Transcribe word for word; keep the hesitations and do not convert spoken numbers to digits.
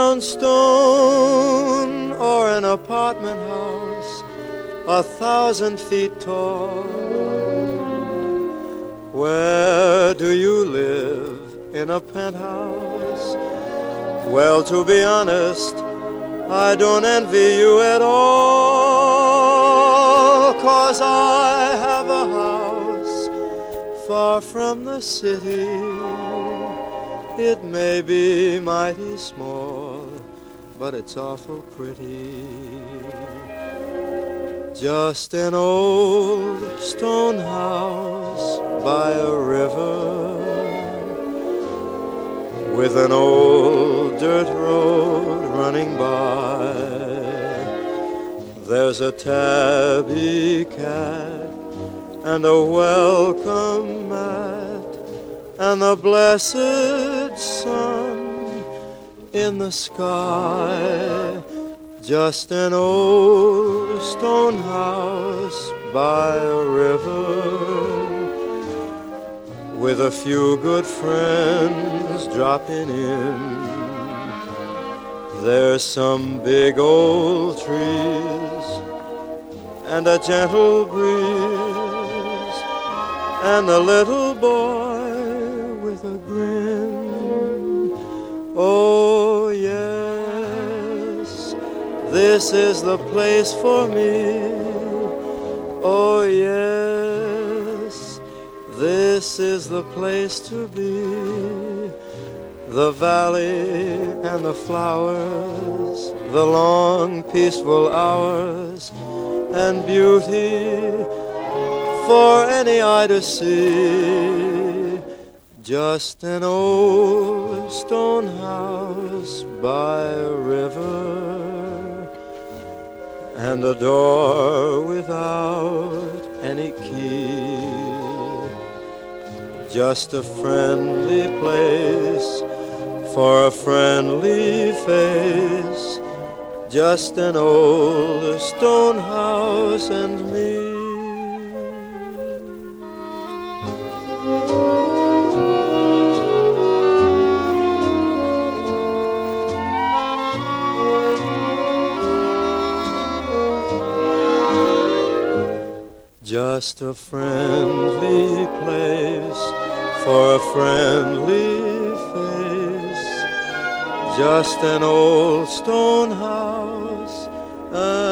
brownstone or an apartment house a thousand feet tall? Where do you live? In a penthouse? Well, to be honest, I don't envy you at all, 'cause I have a house far from the city. It may be mighty small, but it's awful pretty. Just an old stone house by a river, with an old dirt road running by. There's a tabby cat and a welcome mat and the blessed sun in the sky. Just an old stone house by a river, with a few good friends dropping in. There's some big old trees and a gentle breeze and a little boy with a grin. Oh yes, this is the place for me. Oh yes, this is the place to be. The valley and the flowers, the long peaceful hours, and beauty for any eye to see. Just an old stone house by a river, and a door without any key. Just a friendly place for a friendly face. Just an old stone house and me. Just a friendly place for a friendly face. Just an old stone house.